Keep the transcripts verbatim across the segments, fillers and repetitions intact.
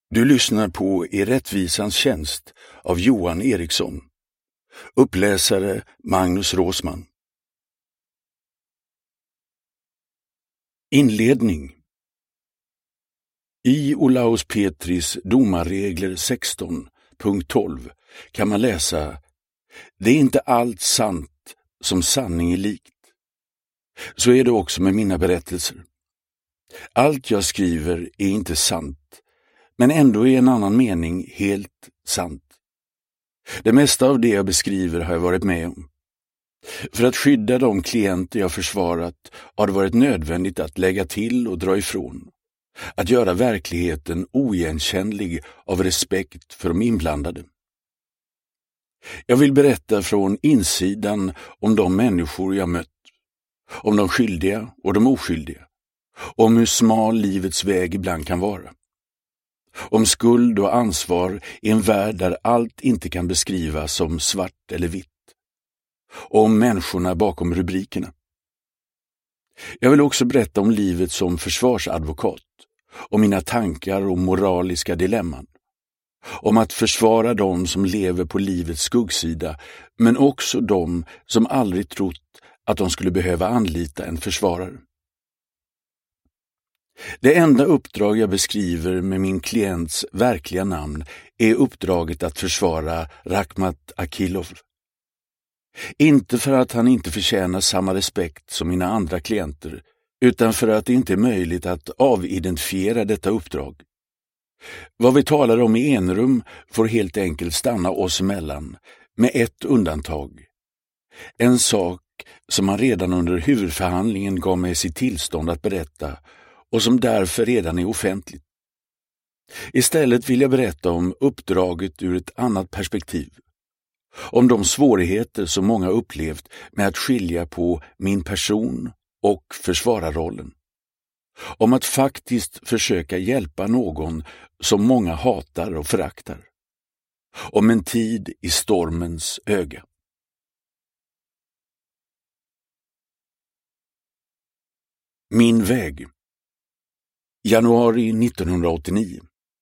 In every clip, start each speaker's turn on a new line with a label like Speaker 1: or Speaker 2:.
Speaker 1: Du lyssnar på I rättvisans tjänst av Johan Eriksson. Uppläsare Magnus Råsman. Inledning. I Olaus Petris domarregler sexton punkt tolv kan man läsa: det är inte allt sant som sanning är likt. Så är det också med mina berättelser. Allt jag skriver är inte sant, men ändå är en annan mening helt sant. Det mesta av det jag beskriver har jag varit med om. För att skydda de klienter jag försvarat har det varit nödvändigt att lägga till och dra ifrån. Att göra verkligheten oigenkännlig av respekt för de inblandade. Jag vill berätta från insidan om de människor jag mött. Om de skyldiga och de oskyldiga. Om hur smal livets väg ibland kan vara. Om skuld och ansvar i en värld där allt inte kan beskrivas som svart eller vitt. Och om människorna bakom rubrikerna. Jag vill också berätta om livet som försvarsadvokat. Om mina tankar och moraliska dilemman. Om att försvara dem som lever på livets skuggsida, men också dem som aldrig trott att de skulle behöva anlita en försvarare. Det enda uppdrag jag beskriver med min klients verkliga namn är uppdraget att försvara Rakhmat Akilov. Inte för att han inte förtjänar samma respekt som mina andra klienter, utan för att det inte är möjligt att avidentifiera detta uppdrag. Vad vi talar om i enrum får helt enkelt stanna oss emellan, med ett undantag. En sak som han redan under huvudförhandlingen gav mig sitt tillstånd att berätta och som därför redan är offentligt. Istället vill jag berätta om uppdraget ur ett annat perspektiv. Om de svårigheter som många upplevt med att skilja på min person och försvararrollen. Om att faktiskt försöka hjälpa någon som många hatar och föraktar. Om en tid i stormens öga. Min väg. Januari nittonhundraåttionio.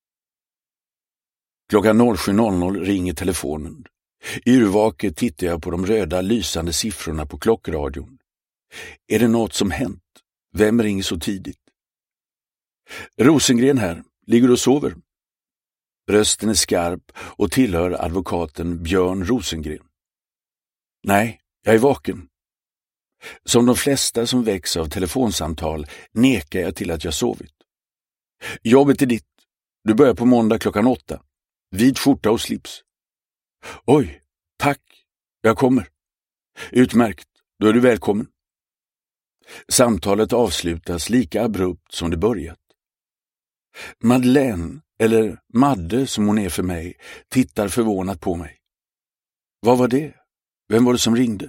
Speaker 1: Klockan noll sju noll noll ringer telefonen. Yrvaket tittar jag på de röda lysande siffrorna på klockradion. Är det något som hänt? Vem ringer så tidigt? Rosengren här. Ligger du och sover? Rösten är skarp och tillhör advokaten Björn Rosengren. Nej, jag är vaken. Som de flesta som väcks av telefonsamtal nekar jag till att jag sovit. Jobbet är ditt. Du börjar på måndag klockan åtta. Vit skjorta och slips. Oj, tack. Jag kommer. Utmärkt. Då är du välkommen. Samtalet avslutas lika abrupt som det börjat. Madeleine, eller Madde som hon är för mig, tittar förvånat på mig. Vad var det? Vem var det som ringde?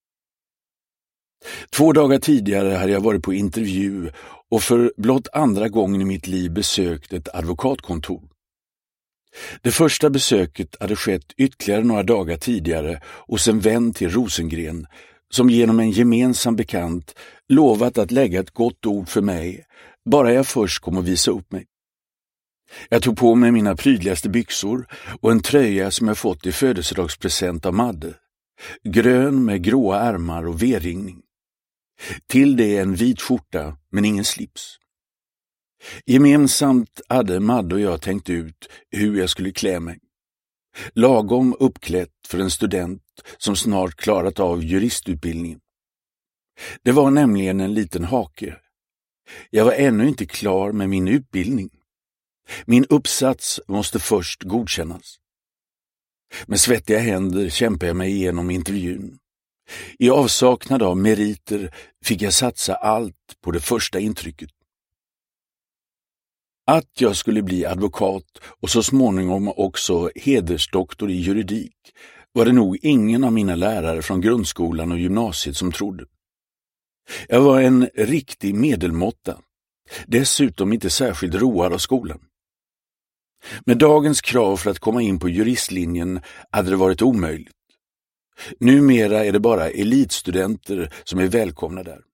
Speaker 1: Två dagar tidigare hade jag varit på intervju och för blott andra gången i mitt liv besökt ett advokatkontor. Det första besöket hade skett ytterligare några dagar tidigare hos en vän till Rosengren som genom en gemensam bekant lovat att lägga ett gott ord för mig, bara jag först kom och visa upp mig. Jag tog på mig mina prydligaste byxor och en tröja som jag fått i födelsedagspresent av Madde. Grön med gråa ärmar och V-ringning. Till det en vit skjorta men ingen slips. Gemensamt hade Madde och jag tänkt ut hur jag skulle klä mig. Lagom uppklätt för en student som snart klarat av juristutbildningen. Det var nämligen en liten hake. Jag var ännu inte klar med min utbildning. Min uppsats måste först godkännas. Med svettiga händer kämpade jag mig igenom intervjun. I avsaknad av meriter fick jag satsa allt på det första intrycket. Att jag skulle bli advokat och så småningom också hedersdoktor i juridik var det nog ingen av mina lärare från grundskolan och gymnasiet som trodde. Jag var en riktig medelmåtta, dessutom inte särskilt road av skolan. Med dagens krav för att komma in på juristlinjen hade det varit omöjligt. Numera är det bara elitstudenter som är välkomna där.